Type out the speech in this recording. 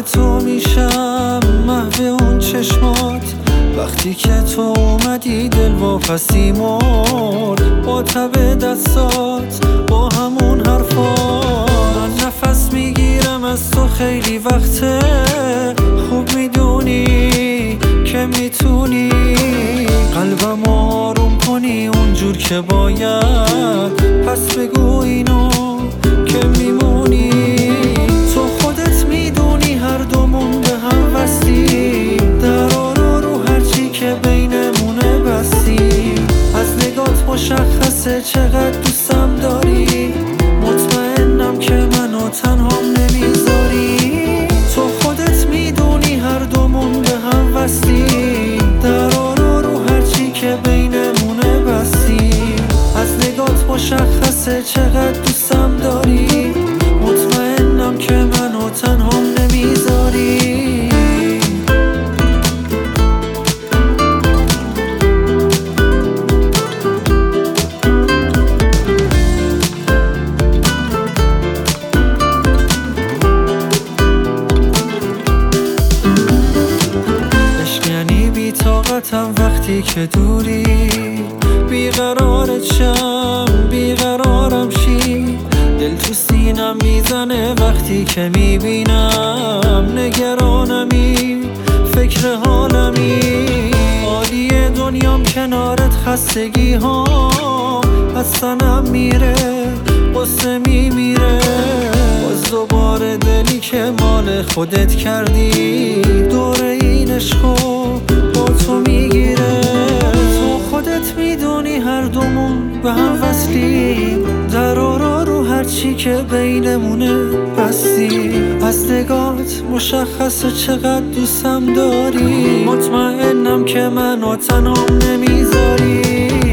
تو میشم، محو اون چشمات. وقتی که تو اومدی دل واپسی مرد، با تب دستات، با همون حرفات. من نفس میگیرم از تو خیلی وقته، خوب میدونی که میتونی قلبم آروم کنی اونجور که باید. پس بگو اینو که میمونی. تو خودت میدونی هر دومون به هم وصلی، درارا رو هرچی که بینمونه بستی. از نگات مشخصه چقدر دوستم داری، مطمئنم که منو تنهام نمیذاری. تو خودت میدونی هر دومون به هم وصلی، درارا رو هرچی که بینمونه بستی. از نگات مشخصه چقدر دوستم داری، مطمئنم که منو تنهام نمیذاری. عشق یعنی بی‌طاقتم وقتی که دوری، بیقرارت شم، بیقرارم شی. دل تو سینم میزنه وقتی که میبینم، نگرانمی، فکر حالمی. عالیه دنیام کنارت، خستگی ها از تنم میره، قصه میمیره. باز دوباره دلی که مال خودت کردی، دور این عشقو با تو میگیره. تو خودت میدونی هر دومون به هم وصلی، درارا رو هرچی که بینمونه بستی. از نگات مشخصه چقدر دوستم داری، مطمئنم که منو تنهام نمیذاری.